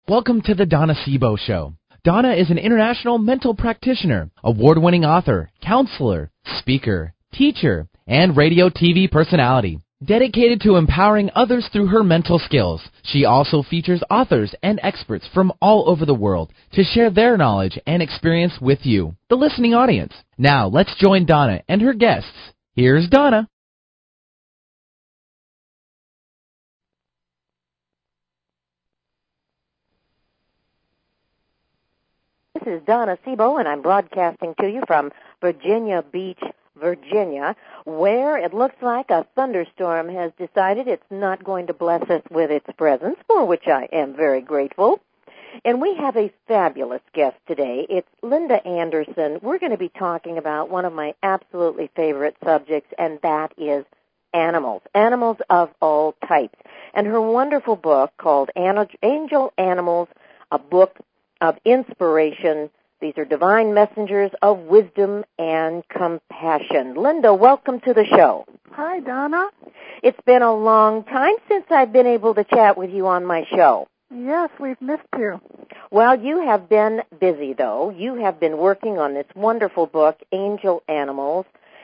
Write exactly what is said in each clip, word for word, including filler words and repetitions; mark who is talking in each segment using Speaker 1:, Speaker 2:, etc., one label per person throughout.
Speaker 1: Welcome to the Donna Sebo Show. Donna is an international mental practitioner, award-winning author, counselor, speaker, teacher, and radio T V personality. Dedicated to empowering others through her mental skills, she also features authors and experts from all over the world to share their knowledge and experience with you, the listening audience. Now, let's join Donna and her guests. Here's Donna.
Speaker 2: This is Donna Sebo, and I'm broadcasting to you from Virginia Beach, Virginia, where it looks like a thunderstorm has decided it's not going to bless us with its presence, for which I am very grateful. And we have a fabulous guest today. It's Linda Anderson. We're going to be talking about one of my absolutely favorite subjects, and that is animals, animals of all types. And her wonderful book called Angel Animals, a book of inspiration. These are divine messengers of wisdom and compassion. Linda, welcome to the show.
Speaker 3: Hi, Donna.
Speaker 2: It's been a long time since I've been able to chat with you on my show.
Speaker 3: Yes, we've missed you.
Speaker 2: Well, you have been busy, though. You have been working on this wonderful book, Angel Animals.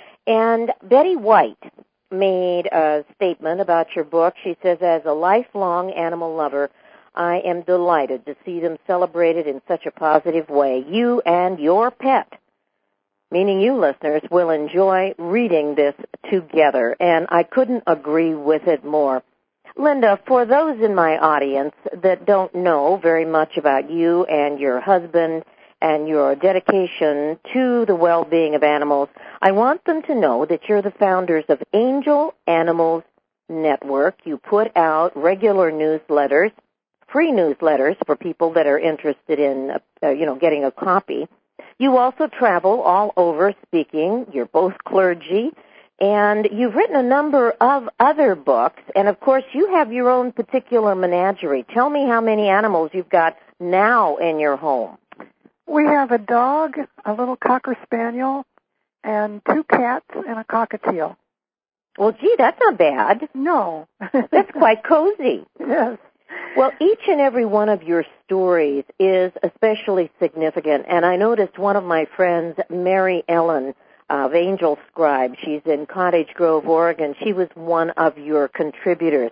Speaker 2: And Betty White made a statement about your book. She says, as a lifelong animal lover, I am delighted to see them celebrated in such a positive way. You and your pet, meaning you listeners, will enjoy reading this together, and I couldn't agree with it more. Linda, for those in my audience that don't know very much about you and your husband and your dedication to the well-being of animals, I want them to know that you're the founders of Angel Animals Network. You put out regular newsletters, free newsletters for people that are interested in, uh, you know, getting a copy. You also travel all over speaking. You're both clergy, and you've written a number of other books, and of course you have your own particular menagerie. Tell me how many animals you've got now in your home.
Speaker 3: We have a dog, a little Cocker Spaniel, and two cats and a cockatiel.
Speaker 2: Well, gee, that's not bad.
Speaker 3: No.
Speaker 2: That's quite cozy.
Speaker 3: Yes.
Speaker 2: Well, each and every one of your stories is especially significant, and I noticed one of my friends, Mary Ellen of Angel Scribe, she's in Cottage Grove, Oregon, she was one of your contributors.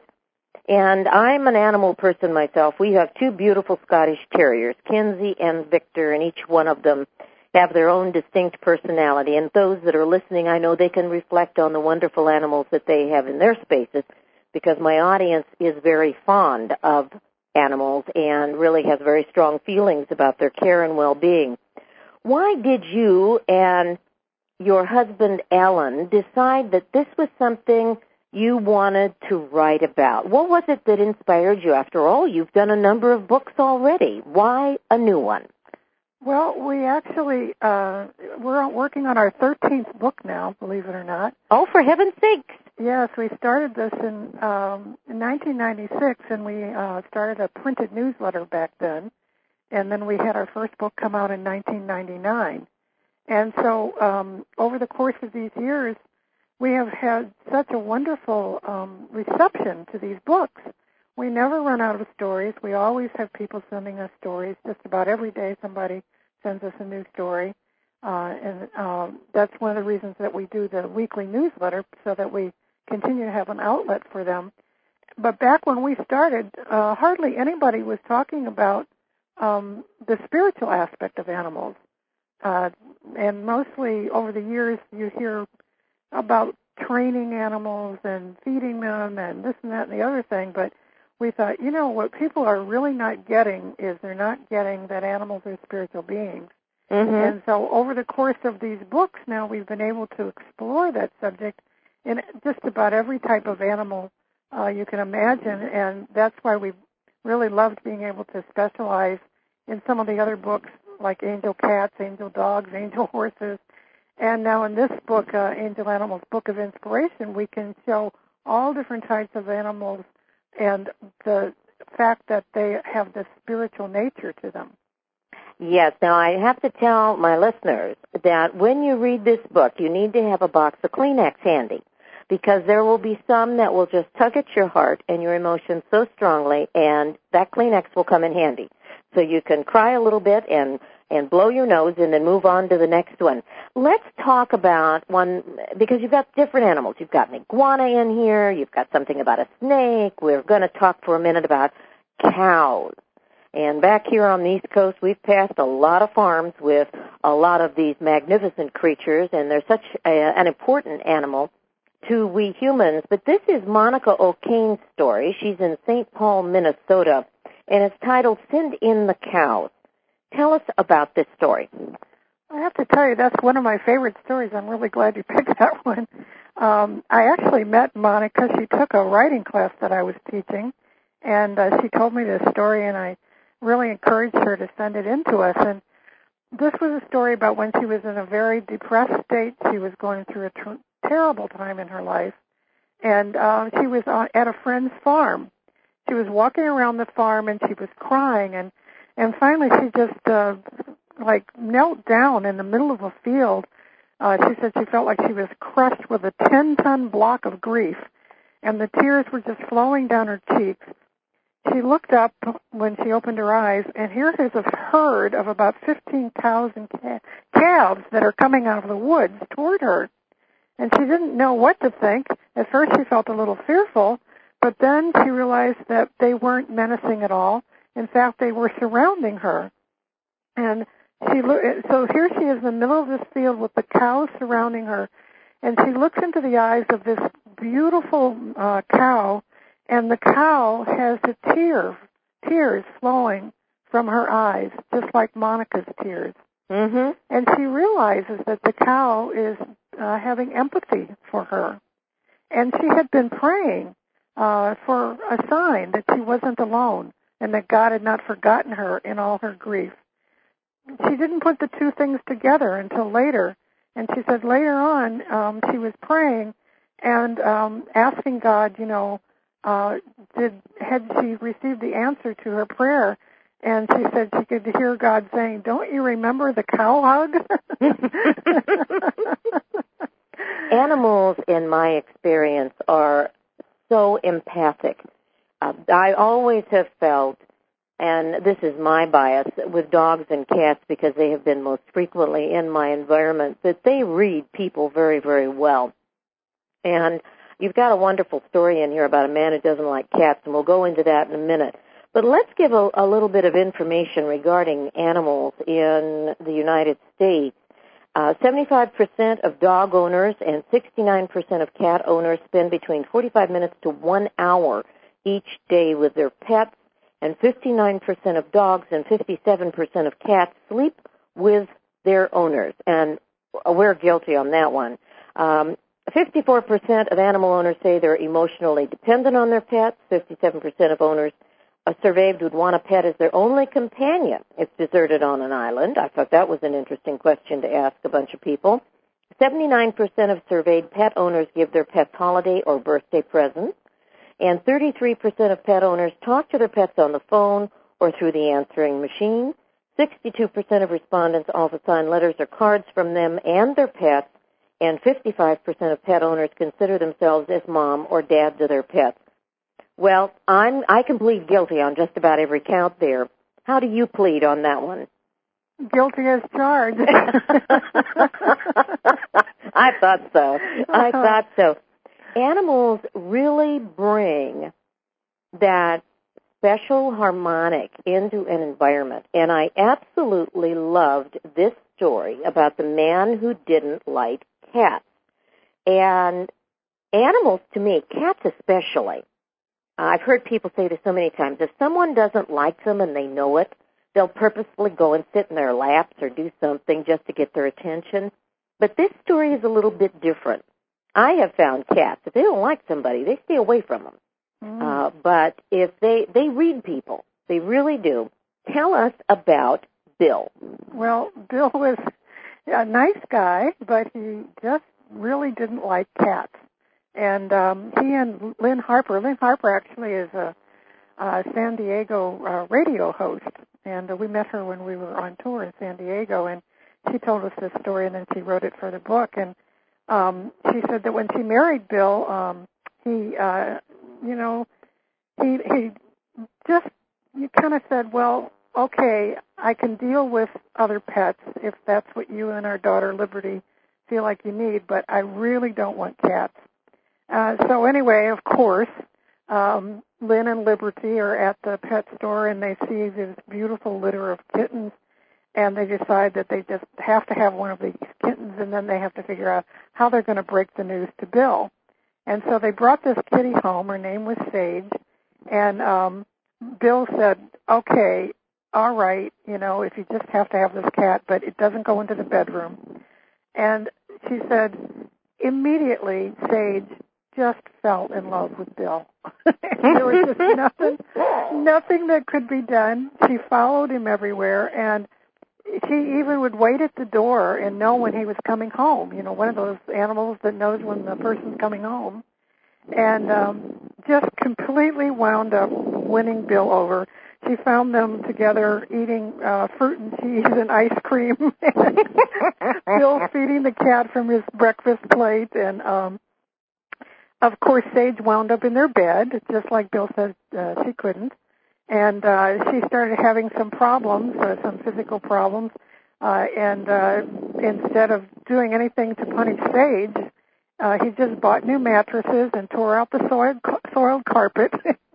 Speaker 2: And I'm an animal person myself. We have two beautiful Scottish Terriers, Kinsey and Victor, and each one of them have their own distinct personality, and those that are listening, I know they can reflect on the wonderful animals that they have in their spaces, because my audience is very fond of animals and really has very strong feelings about their care and well-being. Why did you and your husband, Alan, decide that this was something you wanted to write about? What was it that inspired you? After all, you've done a number of books already. Why a new one?
Speaker 3: Well, we actually, uh, we're working on our thirteenth book now, believe it or not.
Speaker 2: Oh, for heaven's sakes.
Speaker 3: Yes, we started this in, um, in nineteen ninety-six, and we uh, started a printed newsletter back then, and then we had our first book come out in nineteen ninety-nine. And so um, over the course of these years, we have had such a wonderful um, reception to these books. We never run out of stories. We always have people sending us stories. Just about every day somebody sends us a new story. Uh, and uh, that's one of the reasons that we do the weekly newsletter, so that we continue to have an outlet for them. But back when we started, uh, hardly anybody was talking about um, the spiritual aspect of animals. Uh, and mostly over the years you hear about training animals and feeding them and this and that and the other thing, but we thought, you know, what people are really not getting is they're not getting that animals are spiritual beings.
Speaker 2: Mm-hmm.
Speaker 3: And so over the course of these books now, we've been able to explore that subject in just about every type of animal uh, you can imagine, and that's why we really loved being able to specialize in some of the other books like Angel Cats, Angel Dogs, Angel Horses. And now in this book, uh, Angel Animals, Book of Inspiration, we can show all different types of animals and the fact that they have this spiritual nature to them.
Speaker 2: Yes. Now, I have to tell my listeners that when you read this book, you need to have a box of Kleenex handy, because there will be some that will just tug at your heart and your emotions so strongly, and that Kleenex will come in handy. so you can cry a little bit and, and blow your nose and then move on to the next one. Let's talk about one, because you've got different animals. You've got an iguana in here. You've got something about a snake. We're going to talk for a minute about cows. And back here on the East Coast, we've passed a lot of farms with a lot of these magnificent creatures, and they're such a, an important animal to we humans. But this is Monica O'Kane's story. She's in Saint Paul, Minnesota, and it's titled Send in the Cows. Tell us about this story.
Speaker 3: I have to tell you, that's one of my favorite stories. I'm really glad you picked that one. Um, I actually met Monica. She took a writing class that I was teaching, and uh, she told me this story, and I really encouraged her to send it in to us. And this was a story about when she was in a very depressed state. She was going through a ter- terrible time in her life, and uh, she was on, at a friend's farm. She was walking around the farm, and she was crying, and, and finally she just, uh, like, knelt down in the middle of a field. Uh, she said she felt like she was crushed with a ten-ton block of grief, and the tears were just flowing down her cheeks. She looked up when she opened her eyes, and here is a herd of about fifteen thousand ca- calves that are coming out of the woods toward her. And she didn't know what to think. At first she felt a little fearful, but then she realized that they weren't menacing at all. In fact, they were surrounding her. And she lo- so here she is in the middle of this field with the cows surrounding her, and she looks into the eyes of this beautiful uh, cow, and the cow has a tear, tears flowing from her eyes, just like Monica's tears.
Speaker 2: Mm-hmm.
Speaker 3: And she realizes that the cow is uh, having empathy for her. And she had been praying uh, for a sign that she wasn't alone and that God had not forgotten her in all her grief. She didn't put the two things together until later. And she said later on um, she was praying and um, asking God, you know, Uh, did had she received the answer to her prayer, and she said she could hear God saying, "Don't you remember the cow hug?"
Speaker 2: Animals, in my experience, are so empathic. Uh, I always have felt, and this is my bias, with dogs and cats because they have been most frequently in my environment, that they read people very, very well. And you've got a wonderful story in here about a man who doesn't like cats, and we'll go into that in a minute. But let's give a, a little bit of information regarding animals in the United States. Uh, seventy-five percent of dog owners and sixty-nine percent of cat owners spend between forty-five minutes to one hour each day with their pets, and fifty-nine percent of dogs and fifty-seven percent of cats sleep with their owners. And we're guilty on that one. Um, fifty-four percent of animal owners say they're emotionally dependent on their pets. fifty-seven percent of owners uh, surveyed would want a pet as their only companion if deserted on an island. I thought that was an interesting question to ask a bunch of people. seventy-nine percent of surveyed pet owners give their pets holiday or birthday presents. And thirty-three percent of pet owners talk to their pets on the phone or through the answering machine. sixty-two percent of respondents also sign letters or cards from them and their pets. And fifty-five percent of pet owners consider themselves as mom or dad to their pets. Well, I'm, I can plead guilty on just about every count there. How do you plead on that one?
Speaker 3: Guilty as charged.
Speaker 2: I thought so. I thought so. Animals really bring that special harmonic into an environment. And I absolutely loved this story about the man who didn't like cats. And animals, to me, cats especially, I've heard people say this so many times, if someone doesn't like them and they know it, they'll purposefully go and sit in their laps or do something just to get their attention. But this story is a little bit different. I have found cats, if they don't like somebody, they stay away from them. Mm. Uh, but if they, they read people, they really do. Tell us about Bill.
Speaker 3: Well, Bill was a nice guy, but he just really didn't like cats. And um, he and Lynn Harper, Lynn Harper actually is a, a San Diego uh, radio host, and uh, we met her when we were on tour in San Diego, and she told us this story, and then she wrote it for the book. And um, she said that when she married Bill, um, he, uh, you know, he he just you kind of said, well, okay, I can deal with other pets if that's what you and our daughter Liberty feel like you need, but I really don't want cats. Uh, so anyway, of course, um, Lynn and Liberty are at the pet store, and they see this beautiful litter of kittens, and they decide that they just have to have one of these kittens, and then they have to figure out how they're going to break the news to Bill. And so they brought this kitty home. Her name was Sage, and um, Bill said, okay, all right, you know, if you just have to have this cat, but it doesn't go into the bedroom. And she said, immediately, Sage just fell in love with Bill. There was just nothing, nothing that could be done. She followed him everywhere, and she even would wait at the door and know when he was coming home. You know, one of those animals that knows when the person's coming home. And um, just completely wound up winning Bill over. She found them together eating uh, fruit and cheese and ice cream. Bill feeding the cat from his breakfast plate. And, um, of course, Sage wound up in their bed, just like Bill said uh, she couldn't. And uh, she started having some problems, uh, some physical problems. Uh, and uh, instead of doing anything to punish Sage, uh, he just bought new mattresses and tore out the soiled, soiled carpet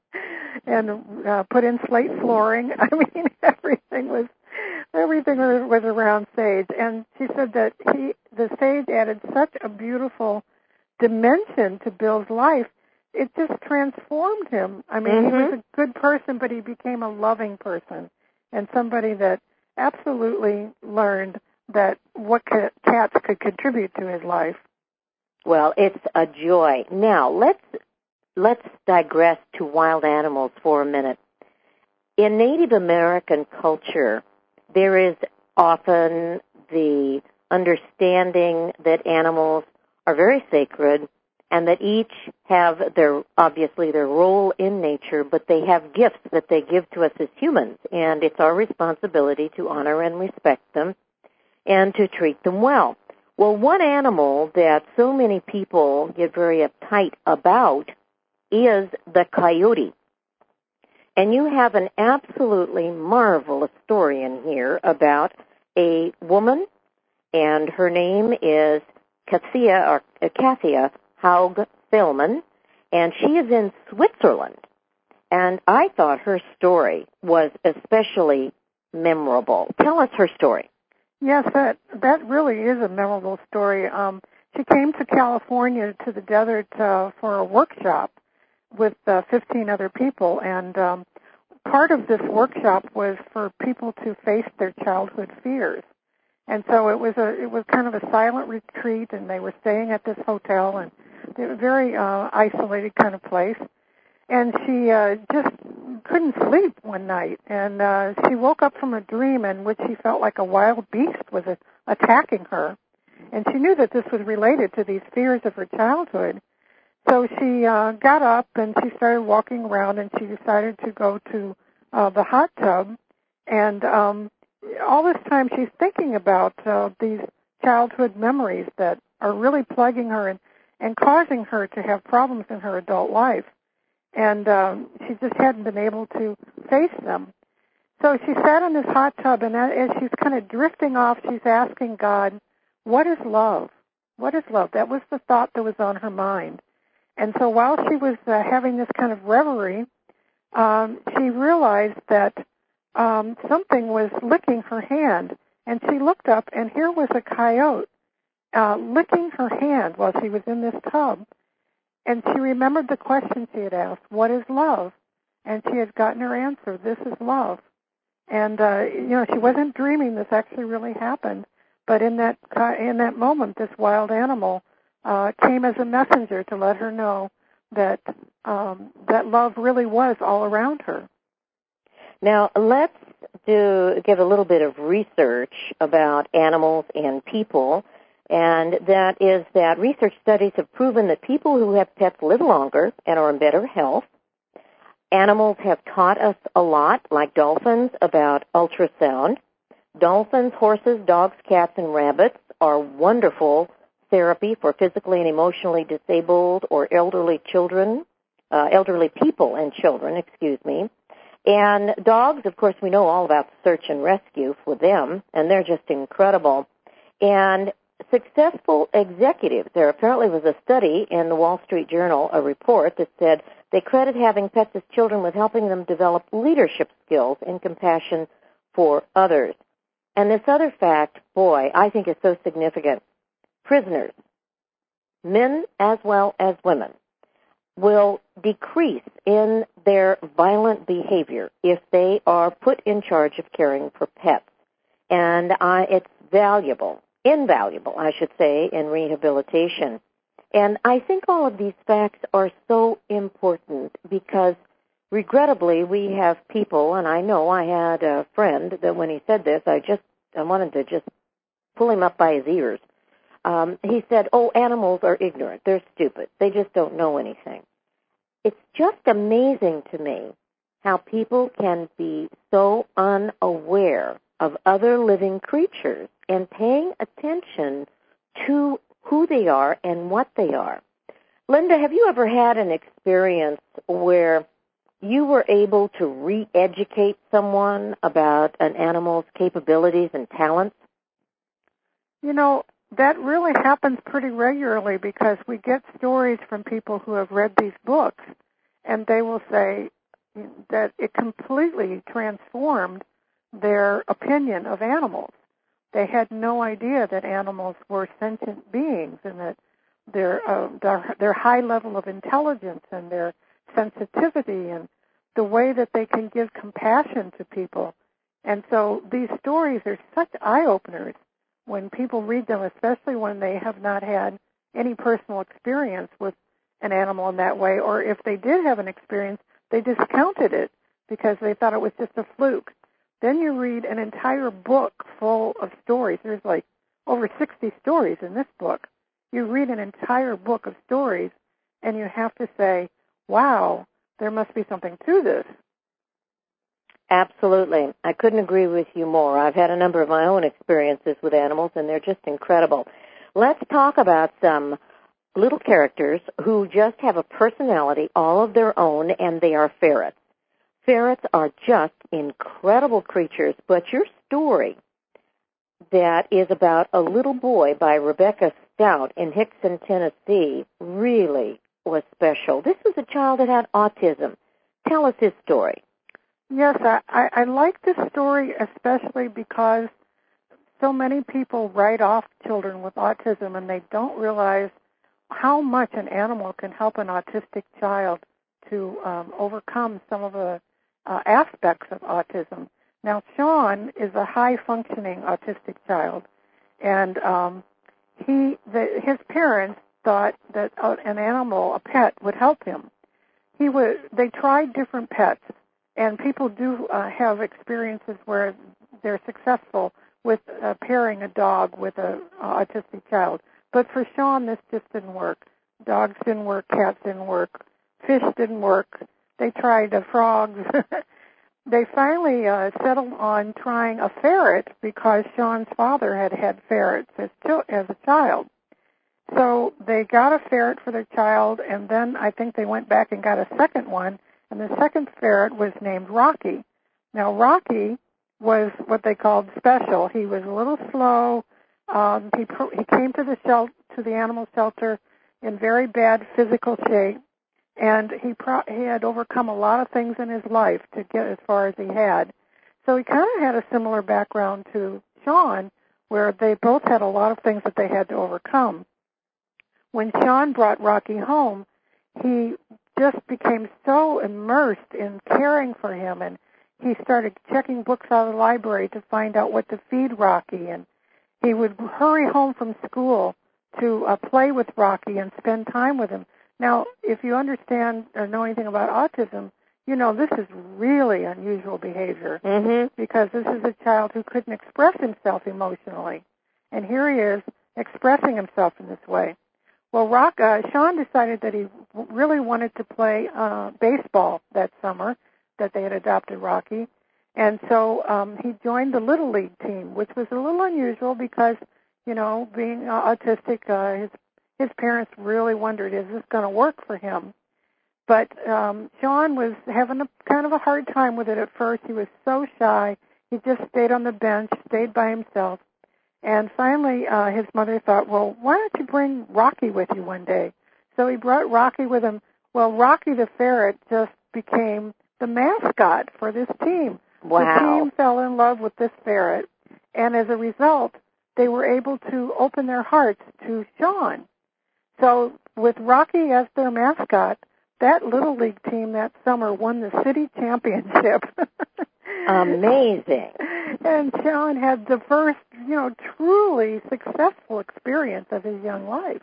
Speaker 3: and uh, put in slate flooring. I mean, everything was everything was around Sage. And she said that he, the Sage, added such a beautiful dimension to Bill's life. It just transformed him. I mean, mm-hmm. He was a good person, but he became a loving person and somebody that absolutely learned that what cats could contribute to his life.
Speaker 2: Well, it's a joy. Now, let's let's digress to wild animals for a minute. In Native American culture, there is often the understanding that animals are very sacred and that each have their, obviously, their role in nature, but they have gifts that they give to us as humans, and it's our responsibility to honor and respect them and to treat them well. Well, one animal that so many people get very uptight about is the coyote. And you have an absolutely marvelous story in here about a woman, and her name is Kathia, or uh, Kathia Haug Thälmann, and she is in Switzerland. And I thought her story was especially memorable. Tell us her story.
Speaker 3: Yes, that that really is a memorable story. Um, she came to California to the desert uh, for a workshop with uh, fifteen other people, and um, part of this workshop was for people to face their childhood fears. And so it was a it was kind of a silent retreat, and they were staying at this hotel, and it was a very uh, isolated kind of place. And she uh, just couldn't sleep one night, and uh, she woke up from a dream in which she felt like a wild beast was a- attacking her. And she knew that this was related to these fears of her childhood. So she uh, got up and she started walking around, and she decided to go to uh, the hot tub. And um, all this time she's thinking about uh, these childhood memories that are really plaguing her and, and causing her to have problems in her adult life. And um, she just hadn't been able to face them. So she sat in this hot tub, and as she's kind of drifting off, she's asking God, what is love? What is love? That was the thought that was on her mind. And so while she was uh, having this kind of reverie, um, she realized that um, something was licking her hand. And she looked up, and here was a coyote uh, licking her hand while she was in this tub. And she remembered the question she had asked, what is love? And she had gotten her answer, this is love. And, uh, you know, she wasn't dreaming. This actually really happened. But in that in that moment, this wild animal uh, came as a messenger to let her know that um, that love really was all around her.
Speaker 2: Now, let's do give a little bit of research about animals and people. And that is that research studies have proven that people who have pets live longer and are in better health. Animals have taught us a lot, like dolphins, about ultrasound. Dolphins, horses, dogs, cats, and rabbits are wonderful therapy for physically and emotionally disabled or elderly children, uh, elderly people and children, excuse me. And dogs, of course, we know all about search and rescue for them, and they're just incredible. And successful executives, there apparently was a study in the Wall Street Journal, a report that said they credit having pets as children with helping them develop leadership skills and compassion for others. And this other fact, boy, I think is so significant. Prisoners, men as well as women, will decrease in their violent behavior if they are put in charge of caring for pets. And uh, it's valuable, invaluable, I should say, in rehabilitation. And I think all of these facts are so important because, regrettably, we have people, and I know I had a friend that when he said this, I just I wanted to just pull him up by his ears. Um, he said, oh, animals are ignorant. They're stupid. They just don't know anything. It's just amazing to me how people can be so unaware of other living creatures and paying attention to who they are and what they are. Linda, have you ever had an experience where you were able to re-educate someone about an animal's capabilities and talents?
Speaker 3: You know, that really happens pretty regularly because we get stories from people who have read these books, and they will say that it completely transformed their opinion of animals. They had no idea that animals were sentient beings and that their, uh, their, their high level of intelligence and their sensitivity and the way that they can give compassion to people. And so these stories are such eye-openers when people read them, especially when they have not had any personal experience with an animal in that way, or if they did have an experience, they discounted it because they thought it was just a fluke. Then you read an entire book full of stories. There's like over sixty stories in this book. You read an entire book of stories, and you have to say, wow, there must be something to this.
Speaker 2: Absolutely. I couldn't agree with you more. I've had a number of my own experiences with animals, and they're just incredible. Let's talk about some little characters who just have a personality all of their own, and they are ferrets. Ferrets are just incredible creatures, but your story that is about a little boy by Rebecca Stout in Hickson, Tennessee, really was special. This was a child that had autism. Tell us his story.
Speaker 3: Yes, I, I, I like this story especially because so many people write off children with autism and they don't realize how much an animal can help an autistic child to um, overcome some of the uh, aspects of autism. Now, Sean is a high-functioning autistic child, and um, he, the, his parents thought that uh, an animal, a pet, would help him. He would. They tried different pets, and people do uh, have experiences where they're successful with uh, pairing a dog with an autistic child. But for Sean, this just didn't work. Dogs didn't work, cats didn't work, fish didn't work. They tried the frogs. They finally uh, settled on trying a ferret because Sean's father had had ferrets as, as a child. So they got a ferret for their child, and then I think they went back and got a second one, and the second ferret was named Rocky. Now, Rocky was what they called special. He was a little slow. Um, he he came to the shel- to the animal shelter in very bad physical shape, and he pro- he had overcome a lot of things in his life to get as far as he had. So he kind of had a similar background to Sean, where they both had a lot of things that they had to overcome. When Sean brought Rocky home, he just became so immersed in caring for him, and he started checking books out of the library to find out what to feed Rocky, and he would hurry home from school to uh, play with Rocky and spend time with him. Now, if you understand or know anything about autism, you know this is really unusual behavior
Speaker 2: mm-hmm.
Speaker 3: because this is a child who couldn't express himself emotionally, and here he is expressing himself in this way. Well, Rock, uh, Sean decided that he w- really wanted to play uh, baseball that summer, that they had adopted Rocky. And so um, he joined the Little League team, which was a little unusual because, you know, being uh, autistic, uh, his his parents really wondered, is this going to work for him? But um, Sean was having a kind of a hard time with it at first. He was so shy. He just stayed on the bench, stayed by himself. And finally, uh, his mother thought, well, why don't you bring Rocky with you one day? So he brought Rocky with him. Well, Rocky the ferret just became the mascot for this team.
Speaker 2: Wow.
Speaker 3: The team fell in love with this ferret, and as a result, they were able to open their hearts to Sean. So with Rocky as their mascot, that Little League team that summer won the city championship.
Speaker 2: Amazing.
Speaker 3: And Sean had the first, you know, truly successful experience of his young life.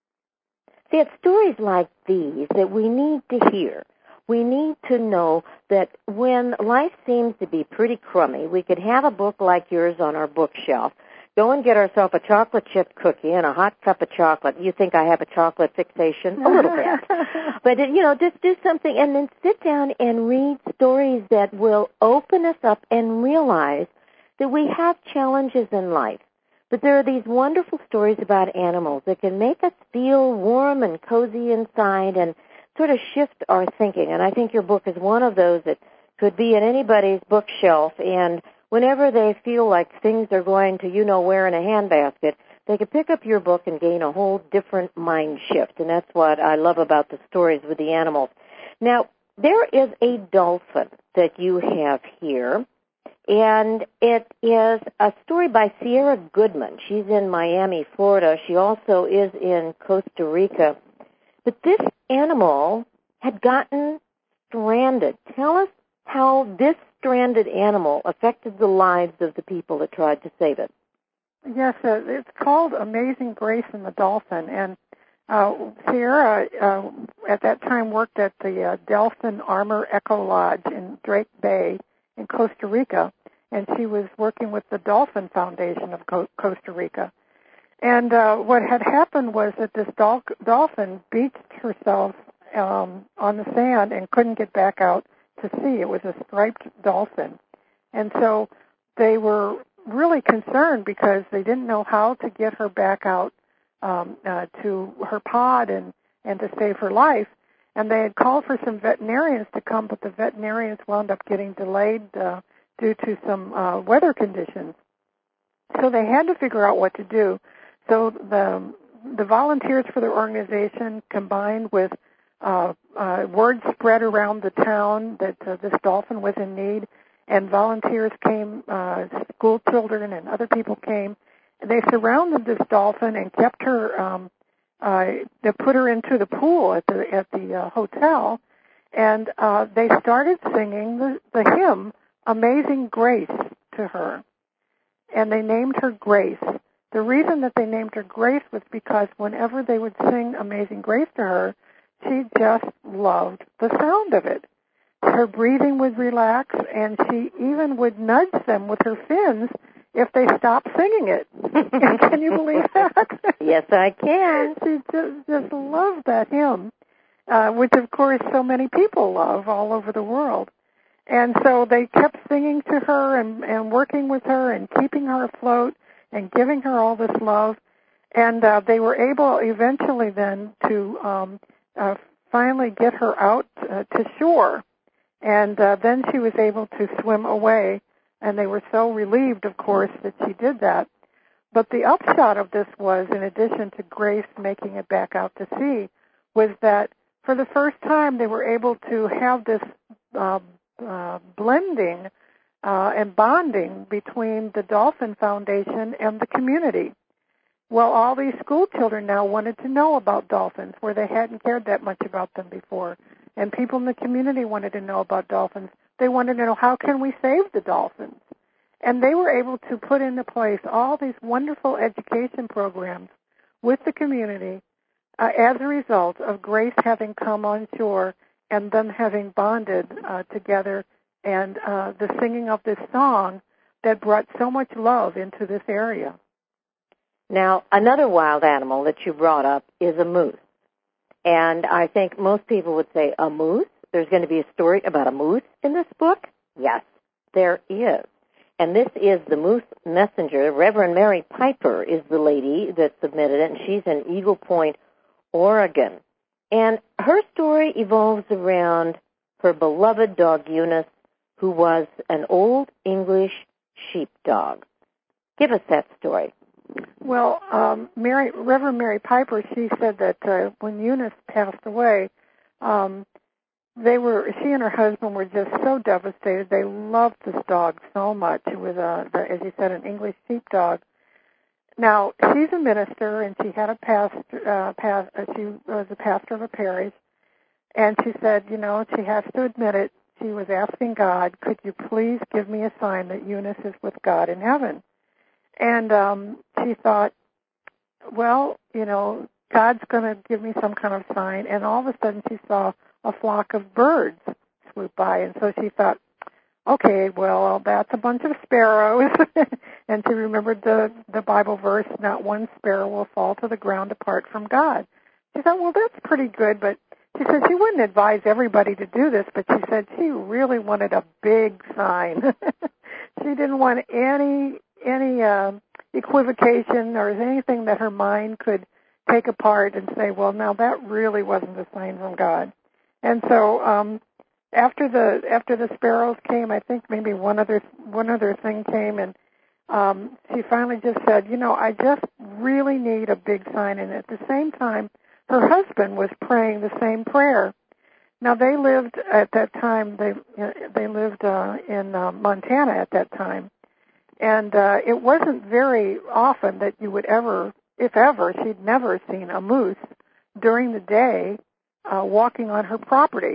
Speaker 2: See, it's stories like these that we need to hear. We need to know that when life seems to be pretty crummy, we could have a book like yours on our bookshelf, go and get ourselves a chocolate chip cookie and a hot cup of chocolate. You think I have a chocolate fixation? A little bit. But, you know, just do something and then sit down and read stories that will open us up and realize that we have challenges in life. But there are these wonderful stories about animals that can make us feel warm and cozy inside and sort of shift our thinking. And I think your book is one of those that could be in anybody's bookshelf, and whenever they feel like things are going to, you know, where in a handbasket, they could pick up your book and gain a whole different mind shift. And that's what I love about the stories with the animals. Now, there is a dolphin that you have here, and it is a story by Sierra Goodman. She's in Miami, Florida. She also is in Costa Rica. But this animal had gotten stranded. Tell us how this stranded animal affected the lives of the people that tried to save it.
Speaker 3: Yes, uh, it's called Amazing Grace and the Dolphin. And uh, Sierra, uh, at that time, worked at the uh, Delphin Armor Echo Lodge in Drake Bay in Costa Rica, and she was working with the Dolphin Foundation of Co- Costa Rica. And uh, what had happened was that this dol- dolphin beached herself um, on the sand and couldn't get back out to sea. It was a striped dolphin. And so they were really concerned because they didn't know how to get her back out um, uh, to her pod and, and to save her life. And they had called for some veterinarians to come, but the veterinarians wound up getting delayed uh, due to some uh, weather conditions. So they had to figure out what to do. So the the volunteers for their organization combined with uh, uh, word spread around the town that uh, this dolphin was in need, and volunteers came, uh, school children and other people came. They surrounded this dolphin and kept her, um, uh, they put her into the pool at the at the uh, hotel, and uh, they started singing the, the hymn Amazing Grace to her, and they named her Grace. The reason that they named her Grace was because whenever they would sing Amazing Grace to her, she just loved the sound of it. Her breathing would relax, and she even would nudge them with her fins if they stopped singing it. Can you believe that?
Speaker 2: Yes, I can.
Speaker 3: She just, just loved that hymn, uh, which, of course, so many people love all over the world. And so they kept singing to her and, and working with her and keeping her afloat and giving her all this love. And uh, they were able eventually then to um, uh, finally get her out uh, to shore. And uh, then she was able to swim away. And they were so relieved, of course, that she did that. But the upshot of this was, in addition to Grace making it back out to sea, was that for the first time they were able to have this uh, uh, blending Uh, and bonding between the Dolphin Foundation and the community. Well, all these school children now wanted to know about dolphins, where they hadn't cared that much about them before. And people in the community wanted to know about dolphins. They wanted to know, how can we save the dolphins? And they were able to put into place all these wonderful education programs with the community uh, as a result of Grace having come on shore and them having bonded uh, together, and uh, the singing of this song that brought so much love into this area.
Speaker 2: Now, another wild animal that you brought up is a moose. And I think most people would say, a moose? There's going to be a story about a moose in this book? Yes, there is. And this is the Moose Messenger. Reverend Mary Piper is the lady that submitted it, and she's in Eagle Point, Oregon. And her story evolves around her beloved dog Eunice, who was an old English sheepdog. Give us that story.
Speaker 3: Well, um, Mary, Reverend Mary Piper, she said that uh, when Eunice passed away, um, they were she and her husband were just so devastated. They loved this dog so much. It was, a, the, as you said, an English sheepdog. Now, she's a minister, and she had a past, uh, past, uh, she was a pastor of a parish, and she said, you know, she has to admit it, she was asking God, could you please give me a sign that Eunice is with God in heaven? And um, she thought, well, you know, God's going to give me some kind of sign, and all of a sudden she saw a flock of birds swoop by, and so she thought, okay, well, that's a bunch of sparrows. And she remembered the, the Bible verse, not one sparrow will fall to the ground apart from God. She thought, well, that's pretty good, but she said she wouldn't advise everybody to do this, but she said she really wanted a big sign. She didn't want any any uh, equivocation or anything that her mind could take apart and say, well, now that really wasn't a sign from God. And so um, after the after the sparrows came, I think maybe one other one other thing came, and um, she finally just said, you know, I just really need a big sign. And at the same time, her husband was praying the same prayer. Now they lived at that time. They they lived uh, in uh, Montana at that time, and uh, it wasn't very often that you would ever, if ever, she'd never seen a moose during the day uh, walking on her property.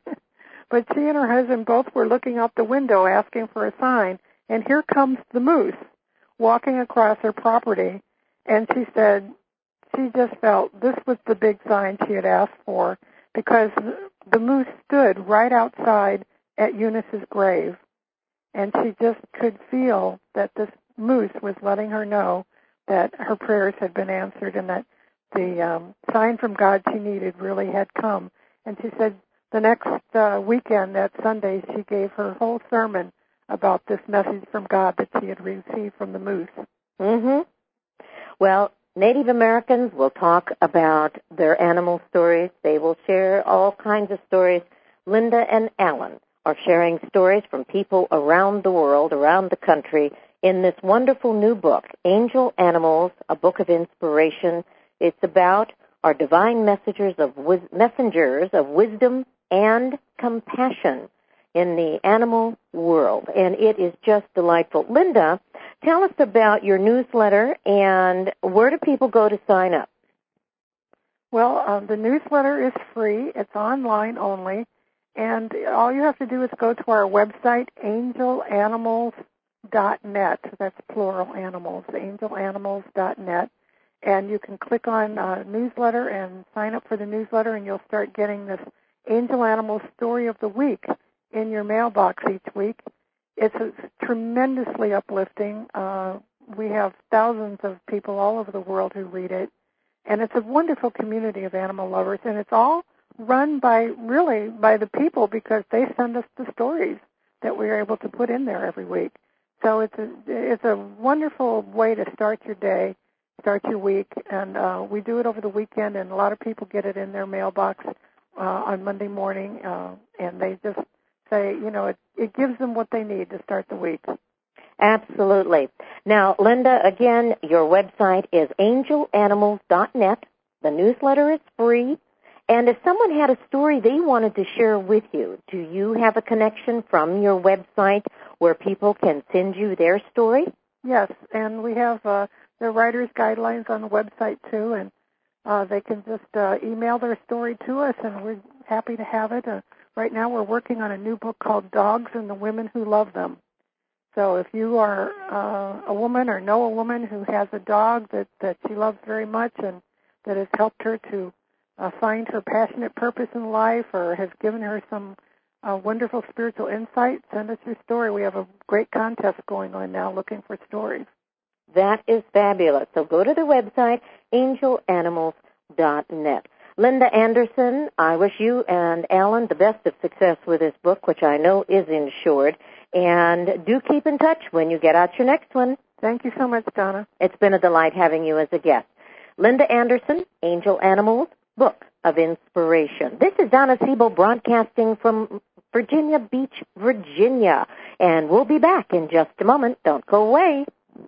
Speaker 3: But she and her husband both were looking out the window asking for a sign, and here comes the moose walking across her property, and she said she just felt this was the big sign she had asked for, because the moose stood right outside at Eunice's grave, and she just could feel that this moose was letting her know that her prayers had been answered and that the um, sign from God she needed really had come. And she said the next uh, weekend, that Sunday, she gave her whole sermon about this message from God that she had received from the moose.
Speaker 2: Mm-hmm. Well, Native Americans will talk about their animal stories. They will share all kinds of stories. Linda and Alan are sharing stories from people around the world, around the country, in this wonderful new book, Angel Animals, a book of inspiration. It's about our divine messengers of, wis- messengers of wisdom and compassion in the animal world, and it is just delightful. Linda, tell us about your newsletter, and where do people go to sign up?
Speaker 3: Well, um, the newsletter is free. It's online only, and all you have to do is go to our website, angel animals dot net. That's plural animals, angel animals dot net, and you can click on uh, newsletter and sign up for the newsletter, and you'll start getting this Angel Animal Story of the Week in your mailbox each week. It's a, tremendously uplifting. Uh, we have thousands of people all over the world who read it, and it's a wonderful community of animal lovers, and it's all run by, really, by the people, because they send us the stories that we're able to put in there every week. So it's a, it's a wonderful way to start your day, start your week, and uh, we do it over the weekend, and a lot of people get it in their mailbox uh, on Monday morning, uh, and they just say, you know, it, it gives them what they need to start the week.
Speaker 2: Absolutely. Now, Linda, again, your website is angel animals dot net. The newsletter is free. And if someone had a story they wanted to share with you, do you have a connection from your website where people can send you their story?
Speaker 3: Yes, and we have uh, the writer's guidelines on the website, too, and uh, they can just uh, email their story to us, and we're happy to have it. Uh, right now we're working on a new book called Dogs and the Women Who Love Them. So if you are uh, a woman or know a woman who has a dog that, that she loves very much and that has helped her to uh, find her passionate purpose in life or has given her some uh, wonderful spiritual insight, send us your story. We have a great contest going on now looking for stories.
Speaker 2: That is fabulous. So go to the website, angel animals dot net. Linda Anderson, I wish you and Alan the best of success with this book, which I know is insured. And do keep in touch when you get out your next one.
Speaker 3: Thank you so much, Donna.
Speaker 2: It's been a delight having you as a guest. Linda Anderson, angel animals Book of Inspiration. This is Donna Siebel broadcasting from Virginia Beach, Virginia, and we'll be back in just a moment. Don't go away.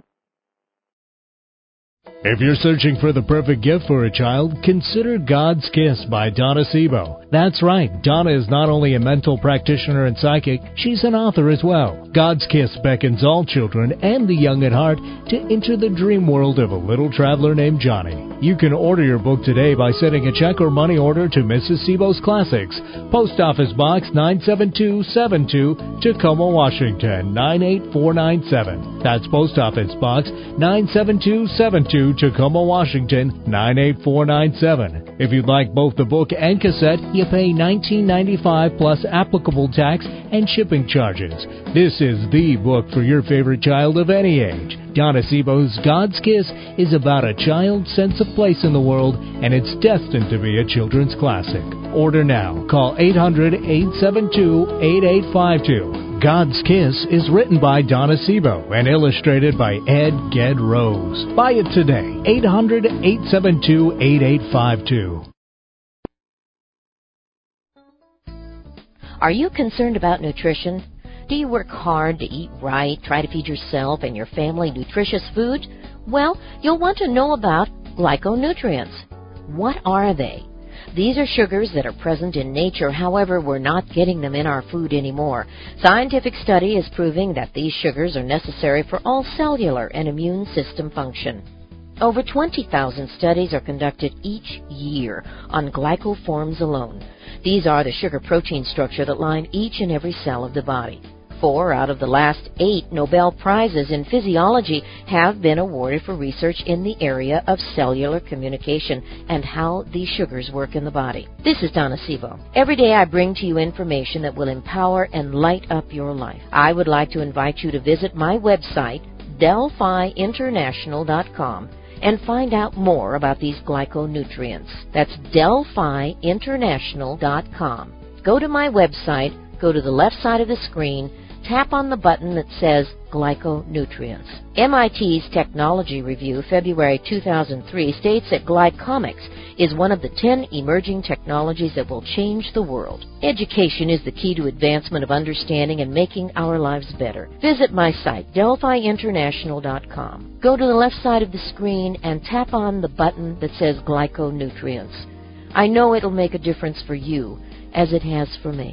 Speaker 4: If you're searching for the perfect gift for a child, consider God's Kiss by Donna Siebel. That's right, Donna is not only a mental practitioner and psychic, she's an author as well. God's Kiss beckons all children and the young at heart to enter the dream world of a little traveler named Johnny. You can order your book today by sending a check or money order to Missus Siebel's Classics, Post Office Box nine seven two seven two, Tacoma, Washington nine eight four nine seven. That's Post Office Box nine seven two seven two, Tacoma, Washington nine eight four nine seven. If you'd like both the book and cassette, you pay nineteen ninety-five plus applicable tax and shipping charges. This is the book for your favorite child of any age. Donna Siebel's God's Kiss is about a child's sense of place in the world, and it's destined to be a children's classic. Order now. Call eight hundred, eight seven two, eight eight five two. God's Kiss is written by Donna Siebel and illustrated by Ed Ged Rose. Buy it today. eight hundred, eight seven two, eight eight five two.
Speaker 5: Are you concerned about nutrition? Do you work hard to eat right, try to feed yourself and your family nutritious food? Well, you'll want to know about glyconutrients. What are they? These are sugars that are present in nature, however, we're not getting them in our food anymore. Scientific study is proving that these sugars are necessary for all cellular and immune system function. Over twenty thousand studies are conducted each year on glycoforms alone. These are the sugar-protein structure that line each and every cell of the body. Four out of the last eight Nobel Prizes in physiology have been awarded for research in the area of cellular communication and how these sugars work in the body. This is Donna Siebel. Every day I bring to you information that will empower and light up your life. I would like to invite you to visit my website, Delphi International dot com, and find out more about these glyconutrients. That's Delphi International dot com. Go to my website, go to the left side of the screen, tap on the button that says Glyconutrients. M I T's Technology Review, February two thousand three, states that glycomics is one of the ten emerging technologies that will change the world. Education is the key to advancement of understanding and making our lives better. Visit my site, Delphi International dot com. Go to the left side of the screen and tap on the button that says Glyconutrients. I know it'll make a difference for you, as it has for me.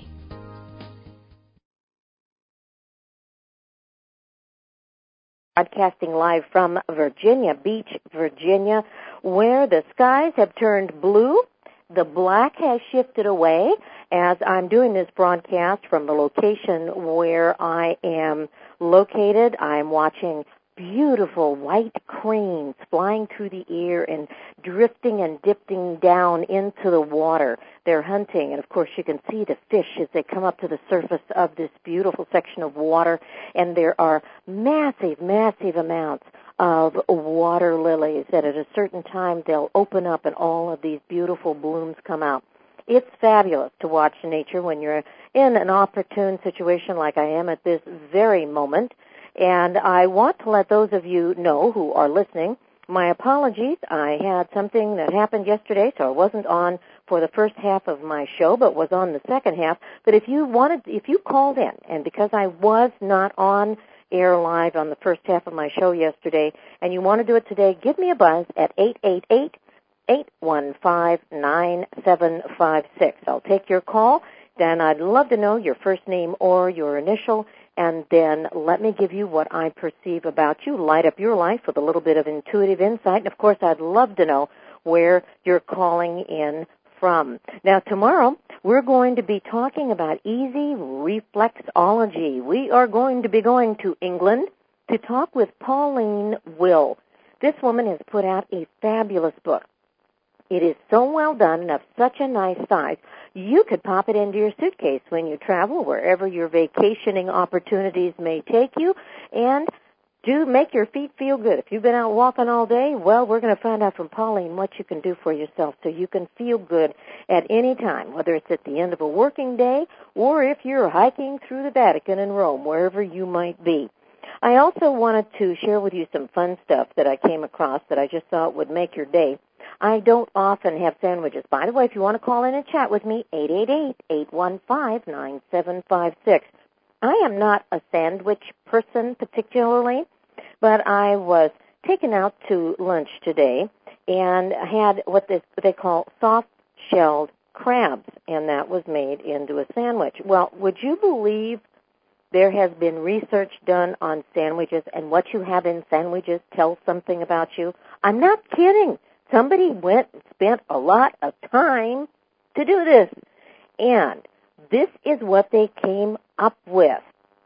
Speaker 2: Broadcasting live from Virginia Beach, Virginia, where the skies have turned blue. The black has shifted away as I'm doing this broadcast from the location where I am located. I'm watching beautiful white cranes flying through the air and drifting and dipping down into the water. They're hunting, and of course you can see the fish as they come up to the surface of this beautiful section of water, and there are massive, massive amounts of water lilies that at a certain time they'll open up and all of these beautiful blooms come out. It's fabulous to watch nature when you're in an opportune situation like I am at this very moment. And I want to let those of you know who are listening, my apologies. I had something that happened yesterday, so I wasn't on for the first half of my show, but was on the second half. But if you wanted, if you called in, and because I was not on air live on the first half of my show yesterday, and you want to do it today, give me a buzz at eight eight eight, eight one five, nine seven five six. I'll take your call. Then I'd love to know your first name or your initial, and then let me give you what I perceive about you, light up your life with a little bit of intuitive insight. And, of course, I'd love to know where you're calling in from. Now, tomorrow, we're going to be talking about easy reflexology. We are going to be going to England to talk with Pauline Will. This woman has put out a fabulous book. It is so well done and of such a nice size, you could pop it into your suitcase when you travel, wherever your vacationing opportunities may take you, and do make your feet feel good. If you've been out walking all day, well, we're going to find out from Pauline what you can do for yourself so you can feel good at any time, whether it's at the end of a working day or if you're hiking through the Vatican in Rome, wherever you might be. I also wanted to share with you some fun stuff that I came across that I just thought would make your day. I don't often have sandwiches. By the way, if you want to call in and chat with me, eight eight eight, eight one five, nine seven five six. I am not a sandwich person particularly, but I was taken out to lunch today and had what they, what they call soft-shelled crabs, and that was made into a sandwich. Well, would you believe there has been research done on sandwiches, and what you have in sandwiches tells something about you? I'm not kidding. Somebody went and spent a lot of time to do this, and this is what they came up with.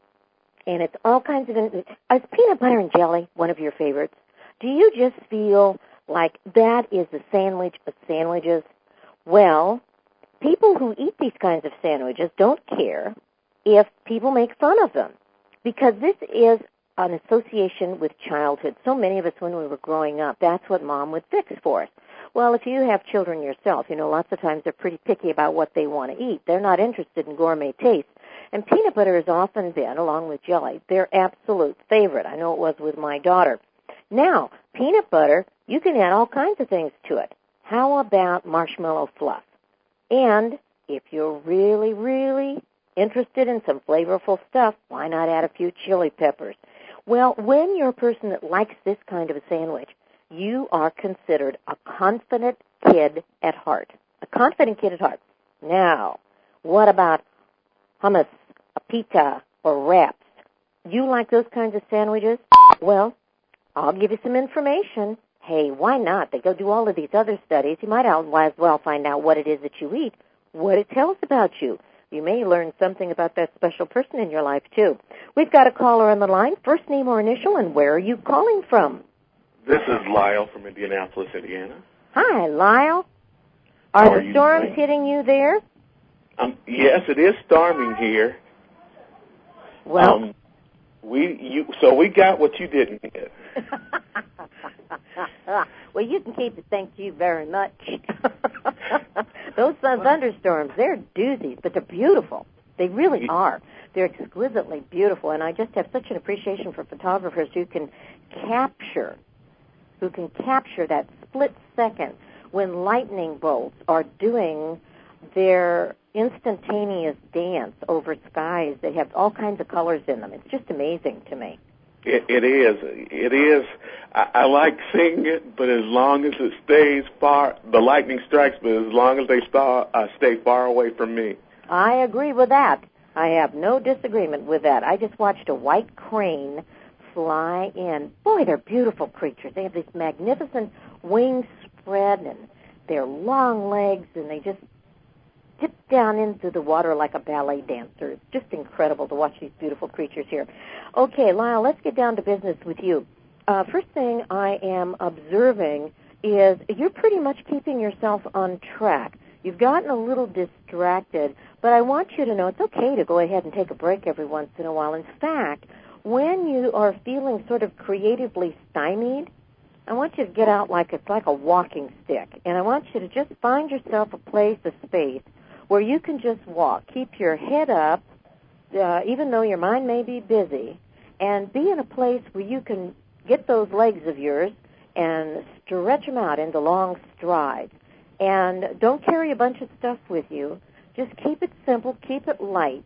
Speaker 2: And it's all kinds of... Is peanut butter and jelly one of your favorites? Do you just feel like that is the sandwich of sandwiches? Well, people who eat these kinds of sandwiches don't care if people make fun of them, because this is an association with childhood. So many of us, when we were growing up, that's what Mom would fix for us. Well, if you have children yourself, you know, lots of times they're pretty picky about what they want to eat. They're not interested in gourmet taste. And peanut butter has often been, along with jelly, their absolute favorite. I know it was with my daughter. Now, peanut butter, you can add all kinds of things to it. How about marshmallow fluff? And if you're really, really interested in some flavorful stuff, why not add a few chili peppers? Well, when you're a person that likes this kind of a sandwich, you are considered a confident kid at heart. A confident kid at heart. Now, what about hummus, a pita, or wraps? You like those kinds of sandwiches? Well, I'll give you some information. Hey, why not? They go do all of these other studies. You might as well find out what it is that you eat, what it tells about you. You may learn something about that special person in your life, too. We've got a caller on the line. First name or initial, and where are you calling from?
Speaker 6: This is Lyle from Indianapolis, Indiana.
Speaker 2: Hi, Lyle. Are
Speaker 6: How
Speaker 2: the
Speaker 6: are
Speaker 2: storms
Speaker 6: doing?
Speaker 2: hitting you there?
Speaker 6: Um, yes, it is storming here.
Speaker 2: Well,
Speaker 6: um, we you so we got what you didn't get.
Speaker 2: well, you can keep it. Thank you very much. Those thunderstorms, they're doozies, but they're beautiful. They really are. They're exquisitely beautiful, and I just have such an appreciation for photographers who can capture, who can capture that split second when lightning bolts are doing their instantaneous dance over skies that have all kinds of colors in them. It's just amazing to me.
Speaker 6: It, it is. It is. I, I like seeing it, but as long as it stays far, the lightning strikes, but as long as they star, uh, stay far away from me.
Speaker 2: I agree with that. I have no disagreement with that. I just watched a white crane fly in. Boy, they're beautiful creatures. They have this magnificent wing spread and their long legs, and they just dip down into the water like a ballet dancer. It's just incredible to watch these beautiful creatures here. Okay, Lyle, let's get down to business with you. Uh, first thing I am observing is you're pretty much keeping yourself on track. You've gotten a little distracted, but I want you to know it's okay to go ahead and take a break every once in a while. In fact, when you are feeling sort of creatively stymied, I want you to get out like it's like a walking stick, and I want you to just find yourself a place, a space, where you can just walk. Keep your head up, uh, even though your mind may be busy, and be in a place where you can get those legs of yours and stretch them out into long strides. And don't carry a bunch of stuff with you. Just keep it simple, keep it light.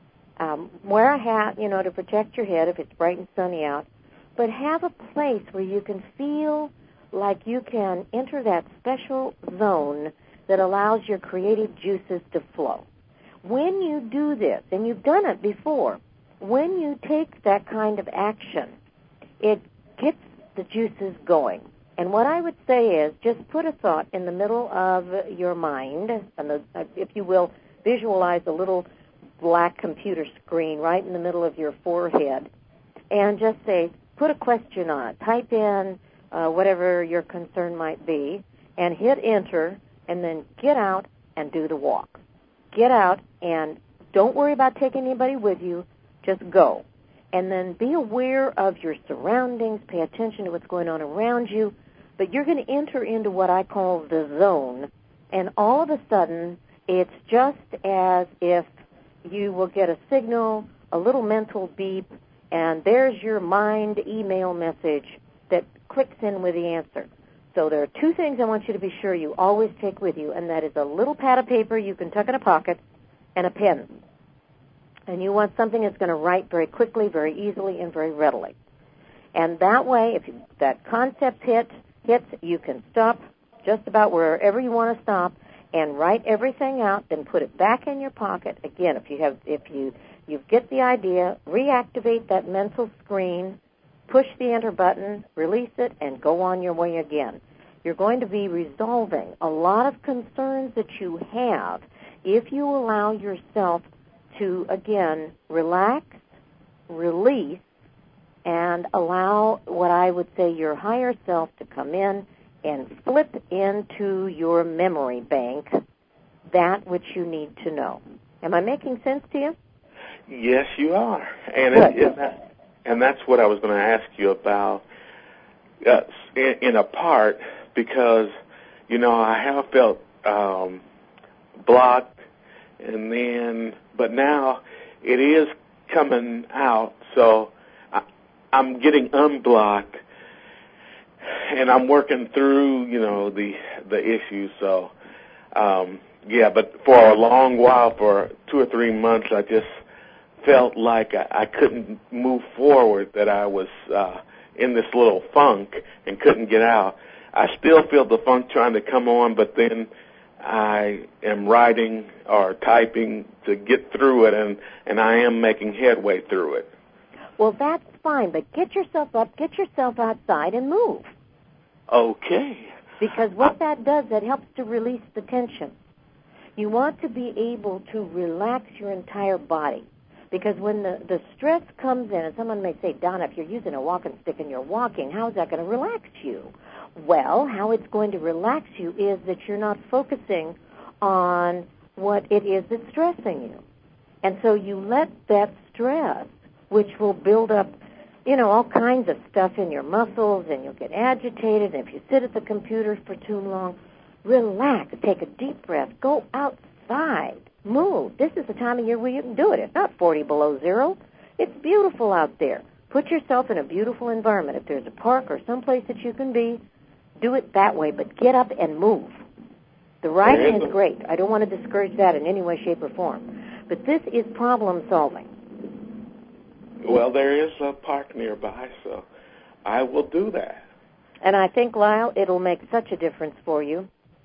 Speaker 2: Um, wear a hat, you know, to protect your head if it's bright and sunny out. But have a place where you can feel like you can enter that special zone that allows your creative juices to flow. When you do this, and you've done it before, when you take that kind of action, it gets the juices going. And what I would say is just put a thought in the middle of your mind, and the, if you will, visualize a little black computer screen right in the middle of your forehead, and just say, put a question on it. Type in uh, whatever your concern might be, and hit enter, and then get out and do the walk. Get out and don't worry about taking anybody with you. Just go. And then be aware of your surroundings. Pay attention to what's going on around you. But you're going to enter into what I call the zone. And all of a sudden, it's just as if you will get a signal, a little mental beep, and there's your mind email message that clicks in with the answer. So there are two things I want you to be sure you always take with you, and that is a little pad of paper you can tuck in a pocket and a pen. And you want something that's going to write very quickly, very easily, and very readily. And that way, if you, that concept hit, hits, you can stop just about wherever you want to stop and write everything out, then put it back in your pocket. Again, if you have, if you, you get the idea, reactivate that mental screen, push the enter button, release it, and go on your way again. You're going to be resolving a lot of concerns that you have if you allow yourself to, again, relax, release, and allow what I would say your higher self to come in and flip into your memory bank that which you need to know. Am I making sense to you?
Speaker 6: Yes, you are. And it, it, that, and that's what I was going to ask you about uh, in, in a part, because, you know, I have felt um, blocked, and then, but now it is coming out, so I, I'm getting unblocked, and I'm working through, you know, the the issues. So, um, yeah, but for a long while, for two or three months, I just felt like I, I couldn't move forward, that I was uh, in this little funk and couldn't get out. I still feel the funk trying to come on, but then I am writing or typing to get through it, and, and I am making headway through it.
Speaker 2: Well, that's fine, but get yourself up, get yourself outside, and move.
Speaker 6: Okay.
Speaker 2: Because what that does, that helps to release the tension. You want to be able to relax your entire body. Because when the, the stress comes in, and someone may say, Donna, if you're using a walking stick and you're walking, how is that going to relax you? Well, how it's going to relax you is that you're not focusing on what it is that's stressing you. And so you let that stress, which will build up, you know, all kinds of stuff in your muscles, and you'll get agitated. And if you sit at the computer for too long, relax, take a deep breath, go outside. Move. This is the time of year where you can do it. It's not forty below zero. It's beautiful out there. Put yourself in a beautiful environment. If there's a park or someplace that you can be, do it that way, but get up and move. The writing is great. I don't want to discourage that in any way, shape, or form. But this is problem solving.
Speaker 6: Well, there is a park nearby, so I will do that.
Speaker 2: And I think, Lyle, it'll make such a difference for you.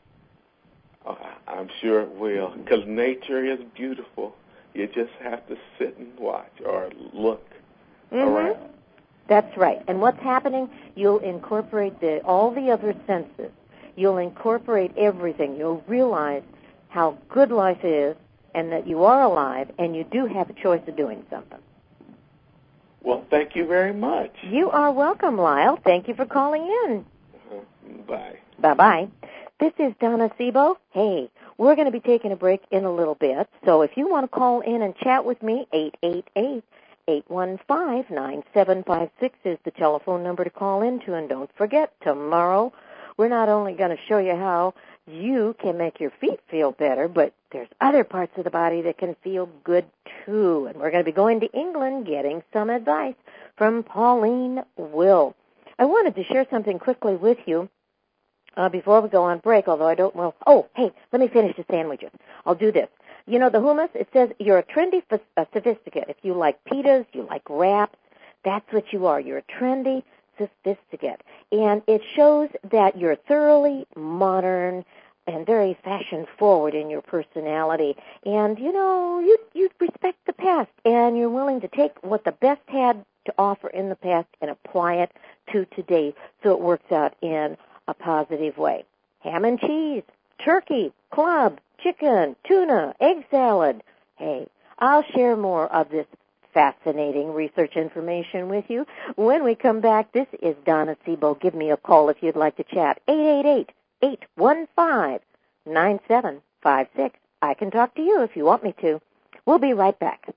Speaker 6: Oh, I'm sure it will, because nature is beautiful. You just have to sit and watch or look
Speaker 2: mm-hmm.
Speaker 6: around.
Speaker 2: That's right. And what's happening, you'll incorporate the, all the other senses. You'll incorporate everything. You'll realize how good life is and that you are alive and you do have a choice of doing something.
Speaker 6: Well, thank you very much.
Speaker 2: You are welcome, Lyle. Thank you for calling in.
Speaker 6: Uh-huh. Bye.
Speaker 2: Bye-bye. This is Donna Sebo. Hey, we're going to be taking a break in a little bit, so if you want to call in and chat with me, eight eight eight, eight one five, nine seven five six is the telephone number to call into. And don't forget, tomorrow we're not only going to show you how you can make your feet feel better, but there's other parts of the body that can feel good too. And we're going to be going to England getting some advice from Pauline Will. I wanted to share something quickly with you uh, before we go on break, although I don't, well, oh, hey, let me finish the sandwiches. I'll do this. You know, the hummus, it says you're a trendy uh, sophisticate. If you like pitas, you like wraps, that's what you are. You're a trendy sophisticate. And it shows that you're thoroughly modern and very fashion-forward in your personality. And, you know, you, you respect the past, and you're willing to take what the best had to offer in the past and apply it to today so it works out in a positive way. Ham and cheese, turkey, club, chicken, tuna, egg salad. Hey, I'll share more of this fascinating research information with you when we come back. This is Donna Sebo. Give me a call if you'd like to chat. eight eight eight, eight one five, nine seven five six. I can talk to you if you want me to. We'll be right back.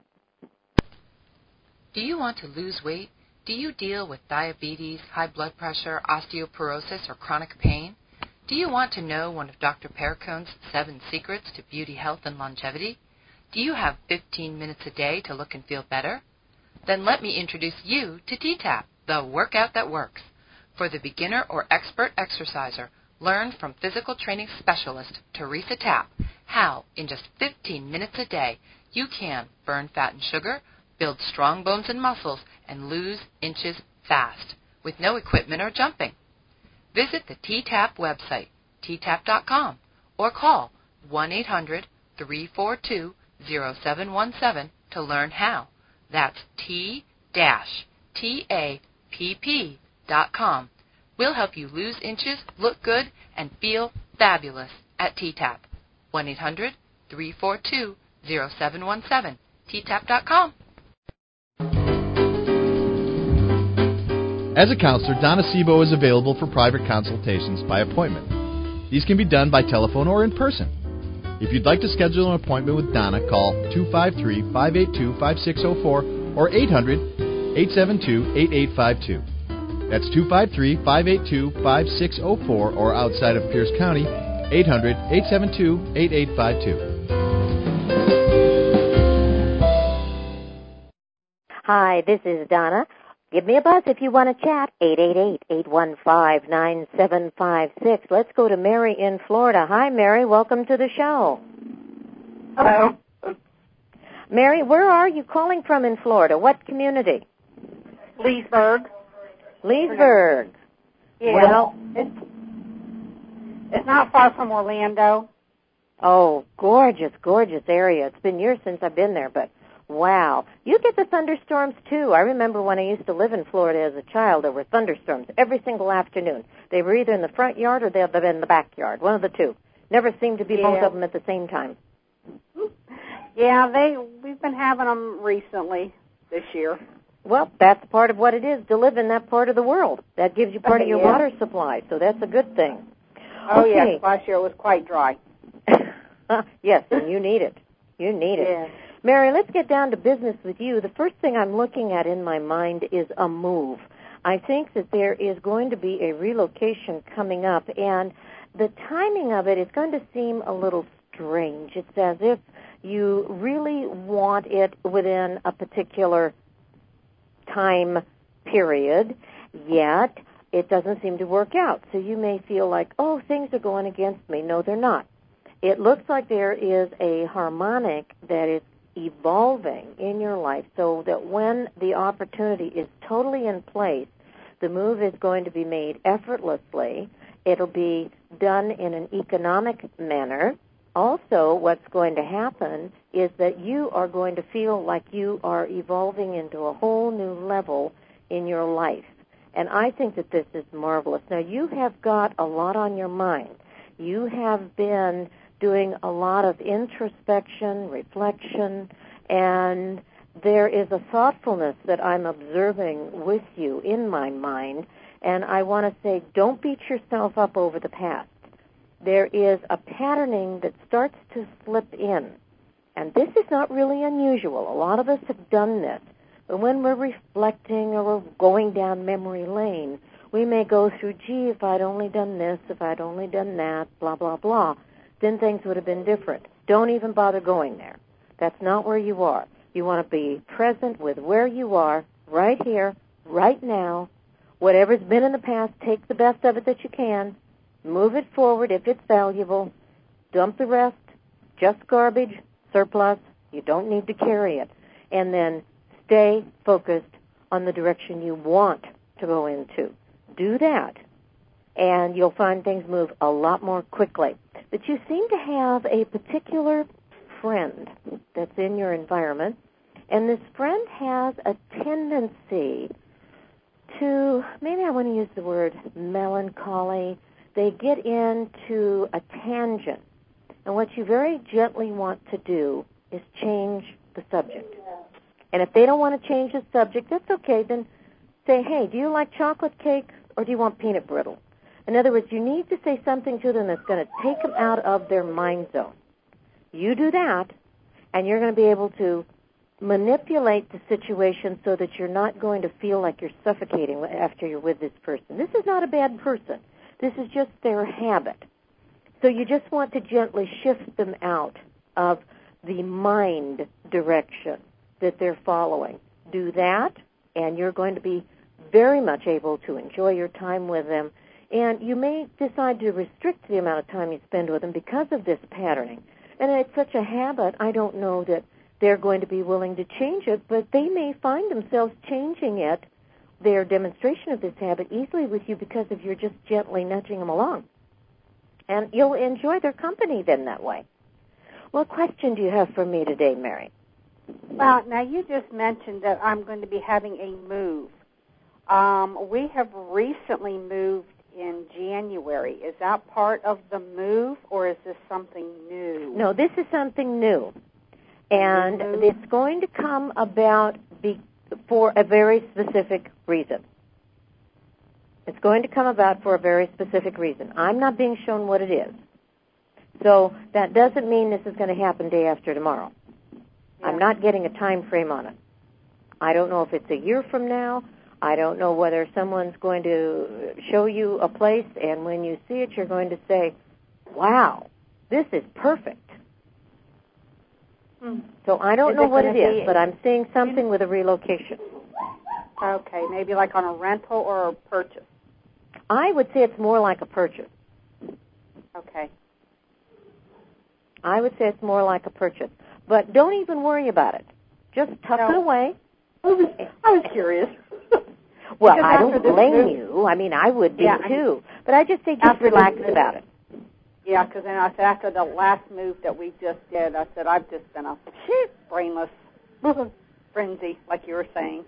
Speaker 7: Do you want to lose weight? Do you deal with diabetes, high blood pressure, osteoporosis, or chronic pain? Do you want to know one of Doctor Perricone's seven secrets to beauty, health, and longevity? Do you have fifteen minutes a day to look and feel better? Then let me introduce you to T-TAP, the workout that works. For the beginner or expert exerciser, learn from physical training specialist Teresa Tapp how, in just fifteen minutes a day, you can burn fat and sugar, build strong bones and muscles, and lose inches fast with no equipment or jumping. Visit the T TAP website, T tap dot com, or call one eight hundred, three four two, zero seven one seven to learn how. That's T T A P P dot com. We'll help you lose inches, look good, and feel fabulous at T TAP. one eight hundred, three four two, zero seven one seven, T tap dot com.
Speaker 8: As a counselor, Donna Sebo is available for private consultations by appointment. These can be done by telephone or in person. If you'd like to schedule an appointment with Donna, call two five three, five eight two, five six zero four or eight hundred, eight seven two, eight eight five two. That's two five three, five eight two, five six zero four or outside of Pierce County, eight hundred, eight seven two, eight eight five two.
Speaker 2: Hi, this is Donna. Give me a buzz if you want to chat, eight eight eight, eight one five, nine seven five six. Let's go to Mary in Florida. Hi, Mary. Welcome to the show.
Speaker 9: Hello.
Speaker 2: Mary, where are you calling from in Florida? What community?
Speaker 9: Leesburg.
Speaker 2: Leesburg.
Speaker 9: Yeah.
Speaker 2: Well,
Speaker 9: it's, it's not far from Orlando.
Speaker 2: Oh, gorgeous, gorgeous area. It's been years since I've been there, but wow. You get the thunderstorms, too. I remember when I used to live in Florida as a child, there were thunderstorms every single afternoon. They were either in the front yard or they were in the backyard, one of the two. Never seemed to be
Speaker 9: Yeah.
Speaker 2: both of them at the same time.
Speaker 9: Yeah, they we've been having them recently this year.
Speaker 2: Well, that's part of what it is to live in that part of the world. That gives you part of your
Speaker 9: Yeah.
Speaker 2: water supply, so that's a good thing.
Speaker 9: Oh,
Speaker 2: Okay.
Speaker 9: yes, last year it was quite dry.
Speaker 2: Yes, and you need it. You need it.
Speaker 9: Yeah.
Speaker 2: Mary, let's get down to business with you. The first thing I'm looking at in my mind is a move. I think that there is going to be a relocation coming up, and the timing of it is going to seem a little strange. It's as if you really want it within a particular time period, yet it doesn't seem to work out. So you may feel like, oh, things are going against me. No, they're not. It looks like there is a harmonic that is evolving in your life so that when the opportunity is totally in place, the move is going to be made effortlessly. It'll be done in an economic manner. Also, what's going to happen is that you are going to feel like you are evolving into a whole new level in your life. And I think that this is marvelous. Now, you have got a lot on your mind. You have been doing a lot of introspection, reflection, and there is a thoughtfulness that I'm observing with you in my mind, and I want to say don't beat yourself up over the past. There is a patterning that starts to slip in, and this is not really unusual. A lot of us have done this, but when we're reflecting or we're going down memory lane, we may go through, gee, if I'd only done this, if I'd only done that, blah, blah, blah, then things would have been different. Don't even bother going there. That's not where you are. You want to be present with where you are, right here, right now. Whatever's been in the past, take the best of it that you can. Move it forward if it's valuable. Dump the rest. Just garbage, surplus. You don't need to carry it. And then stay focused on the direction you want to go into. Do that, and you'll find things move a lot more quickly. But you seem to have a particular friend that's in your environment, and this friend has a tendency to, maybe I want to use the word melancholy. They get into a tangent, and what you very gently want to do is change the subject. And if they don't want to change the subject, that's okay. Then say, hey, do you like chocolate cake or do you want peanut brittle? In other words, you need to say something to them that's going to take them out of their mind zone. You do that, and you're going to be able to manipulate the situation so that you're not going to feel like you're suffocating after you're with this person. This is not a bad person. This is just their habit. So you just want to gently shift them out of the mind direction that they're following. Do that, and you're going to be very much able to enjoy your time with them. And you may decide to restrict the amount of time you spend with them because of this patterning. And it's such a habit, I don't know that they're going to be willing to change it, but they may find themselves changing it, their demonstration of this habit, easily with you because of you're just gently nudging them along. And you'll enjoy their company then that way. What question do you have for me today, Mary?
Speaker 9: Well, now you just mentioned that I'm going to be having a move. Um, we have recently moved in January. Is that part of the move, or is this something new?
Speaker 2: No, this is something new. And mm-hmm. it's going to come about be, for a very specific reason. It's going to come about for a very specific reason. I'm not being shown what it is. So that doesn't mean this is going to happen day after tomorrow. Yeah. I'm not getting a time frame on it. I don't know if it's a year from now. I don't know whether someone's going to show you a place, and when you see it, you're going to say, wow, this is perfect. Hmm. So I don't
Speaker 9: is
Speaker 2: know
Speaker 9: it
Speaker 2: what it
Speaker 9: be,
Speaker 2: is, but I'm seeing something with a relocation.
Speaker 9: Okay, maybe like on a rental or a purchase.
Speaker 2: I would say it's more like a purchase.
Speaker 9: Okay.
Speaker 2: I would say it's more like a purchase. But don't even worry about it. Just tuck
Speaker 9: no.
Speaker 2: it away.
Speaker 9: I was, I was curious.
Speaker 2: Well, I don't blame move, you. I mean, I would be
Speaker 9: yeah,
Speaker 2: too. But I just say just relax about it.
Speaker 9: Yeah, because then I said after the last move that we just did, I said I've just been a brainless frenzy, like you were saying.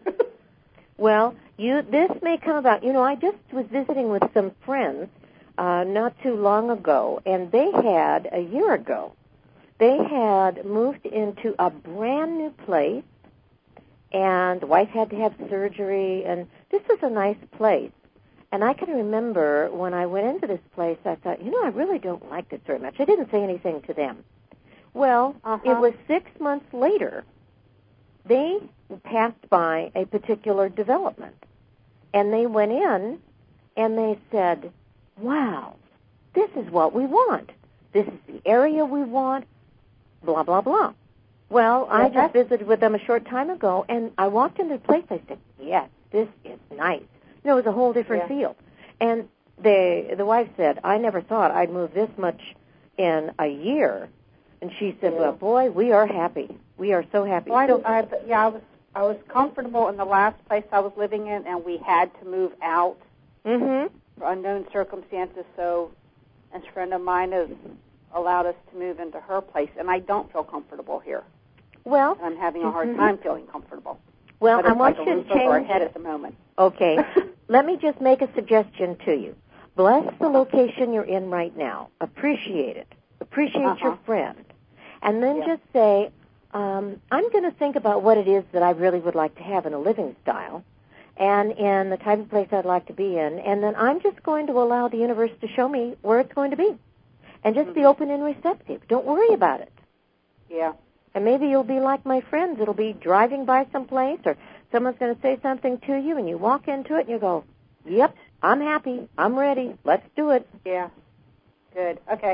Speaker 2: Well, you this may come about. You know, I just was visiting with some friends uh, not too long ago, and they had, a year ago, they had moved into a brand new place, and the wife had to have surgery, and this was a nice place. And I can remember when I went into this place, I thought, you know, I really don't like this very much. I didn't say anything to them. Well, uh-huh. It was six months later, they passed by a particular development. And they went in, and they said, wow, this is what we want. This is the area we want, blah, blah, blah. Well, yeah, I just visited with them a short time ago, and I walked into the place. I said, yes, this is nice. You know, it was a whole different yeah. feel. And the the wife said, I never thought I'd move this much in a year. And she said, yeah. well, boy, we are happy. We are so happy.
Speaker 9: Well,
Speaker 2: so,
Speaker 9: I, I, yeah, I was I was comfortable in the last place I was living in, and we had to move out
Speaker 2: mm-hmm.
Speaker 9: for unknown circumstances. So a friend of mine has allowed us to move into her place, and I don't feel comfortable here.
Speaker 2: Well,
Speaker 9: and I'm having a hard
Speaker 2: mm-hmm.
Speaker 9: time feeling comfortable.
Speaker 2: Well,
Speaker 9: but
Speaker 2: I
Speaker 9: it's
Speaker 2: want
Speaker 9: like
Speaker 2: you
Speaker 9: a
Speaker 2: to
Speaker 9: roof
Speaker 2: change
Speaker 9: over our head at the moment.
Speaker 2: Okay. Let me just make a suggestion to you. Bless the location you're in right now. Appreciate it. Appreciate
Speaker 9: uh-huh.
Speaker 2: your friend. And then
Speaker 9: yeah.
Speaker 2: just say, um, I'm going to think about what it is that I really would like to have in a living style and in the type of place I'd like to be in. And then I'm just going to allow the universe to show me where it's going to be. And just
Speaker 9: mm-hmm.
Speaker 2: be open and receptive. Don't worry about it.
Speaker 9: Yeah.
Speaker 2: And maybe you'll be like my friends. It'll be driving by someplace or someone's going to say something to you, and you walk into it and you go, yep, I'm happy. I'm ready. Let's do it.
Speaker 9: Yeah. Good. Okay.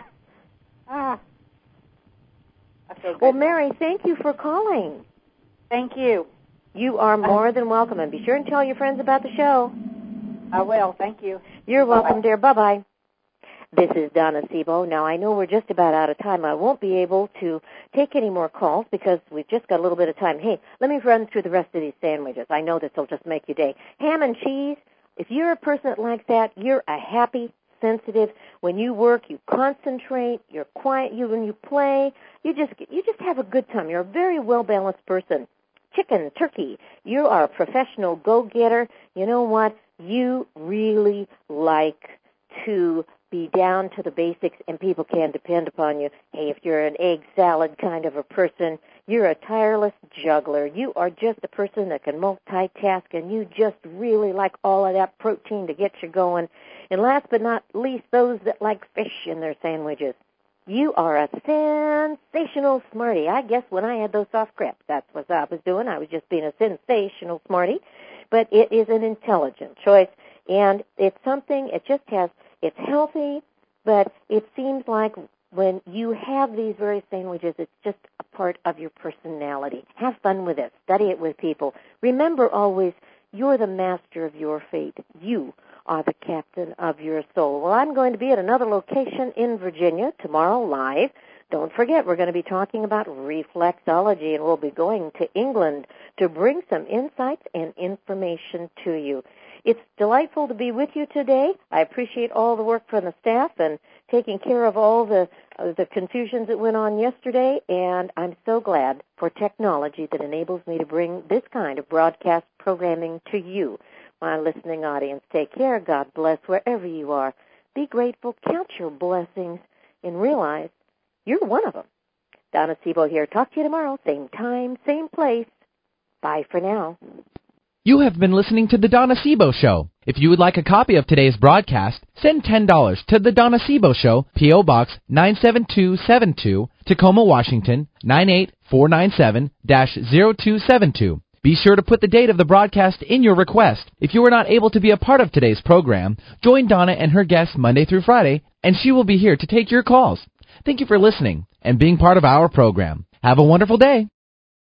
Speaker 9: ah. I feel good.
Speaker 2: Well, Mary, thank you for calling.
Speaker 9: Thank you.
Speaker 2: You are more than welcome. And be sure and tell your friends about the show.
Speaker 9: I will. Thank you.
Speaker 2: You're
Speaker 9: Bye-bye.
Speaker 2: welcome, dear. Bye-bye. This is Donna Sebo. Now, I know we're just about out of time. I won't be able to take any more calls because we've just got a little bit of time. Hey, let me run through the rest of these sandwiches. I know this will just make your day. Ham and cheese, if you're a person that likes that, you're a happy, sensitive. When you work, you concentrate, you're quiet. You When you play, you just you just have a good time. You're a very well-balanced person. Chicken, turkey, you are a professional go-getter. You know what? You really like to be down to the basics, and people can depend upon you. Hey, if you're an egg salad kind of a person, you're a tireless juggler. You are just a person that can multitask, and you just really like all of that protein to get you going. And last but not least, those that like fish in their sandwiches. You are a sensational smarty. I guess when I had those soft crepes, that's what I was doing. I was just being a sensational smarty. But it is an intelligent choice, and it's something, it just has, it's healthy, but it seems like when you have these various sandwiches, it's just a part of your personality. Have fun with it. Study it with people. Remember always, You're the master of your fate. You are the captain of your soul. Well, I'm going to be at another location in Virginia tomorrow live. Don't forget, we're going to be talking about reflexology, and we'll be going to England to bring some insights and information to you. It's delightful to be with you today. I appreciate all the work from the staff and taking care of all the uh, the confusions that went on yesterday, and I'm so glad for technology that enables me to bring this kind of broadcast programming to you, my listening audience. Take care. God bless wherever you are. Be grateful. Count your blessings and realize you're one of them. Donna Sebo here. Talk to you tomorrow. Same time, same place. Bye for now.
Speaker 1: You have been listening to The Donna Sebo Show. If you would like a copy of today's broadcast, send ten dollars to The Donna Sebo Show, P O. Box nine seven two seven two, Tacoma, Washington, nine eight four nine seven dash zero two seven two. Be sure to put the date of the broadcast in your request. If you were not able to be a part of today's program, join Donna and her guests Monday through Friday, and she will be here to take your calls. Thank you for listening and being part of our program. Have a wonderful day.